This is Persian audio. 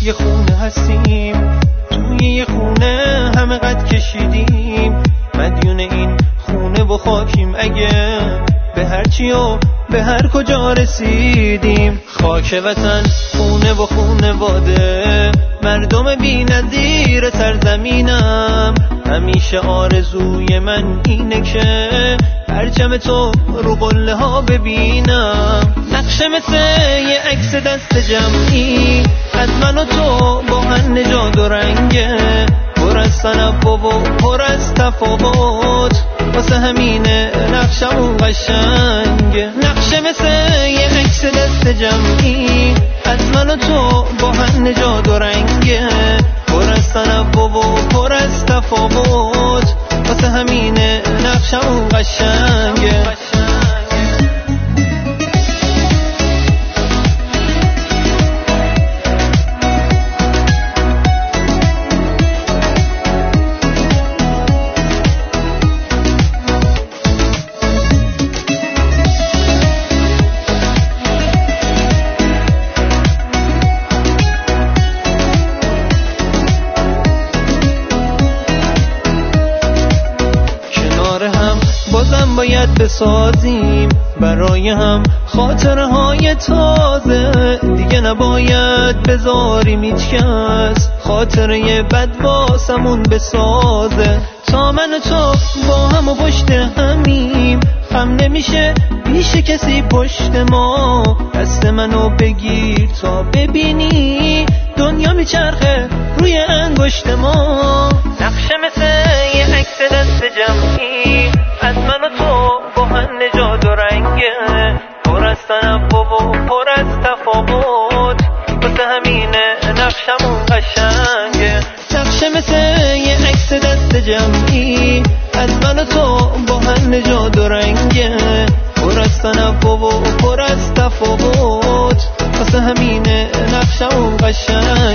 یه خونه هستیم، توی یه خونه همه قد کشیدیم، مدیون این خونه و خاکیم اگه به هر چی و به هر کجا رسیدیم. خاک وطن خونه و خونواده، مردم بی نظیر سرزمینم، همیشه آرزوی من اینه که پرچم تو رو قله ها ببینم. نقشه مثل یه عکس دست جمعی از من و تو با هم نژاد و رنگه، پر از تنوع و پر از تفاوت، واسه همینه نقشمون قشنگه. نقشه مثل یه عکس دست جمعی از من و تو با هم نژاد و رنگه، پر از تنوع و پر از تفاوت، واسه همینه نقشمون قشنگه. بازم باید بسازیم برای هم خاطره های تازه، دیگه نباید بذاریم هیچ کس خاطره بد واسمون بسازه. تا من و تو با هم و پشت همیم، خم نمیشه پیش کسی پشت ما، دست منو بگیر تا ببینی دنیا میچرخه روی انگشت ما. نقشه مثل یه عکس دست جمعی از من و تو با هم نژاد و رنگه، پر از تنوع و پر از تفاوت، واسه همینه نقشمون قشنگه. نقشه مثل یه عکس دست جمعی از من و تو با هم نژاد و رنگه، پر از تنوع و پر از تفاوت، واسه همینه نقشمون قشنگه.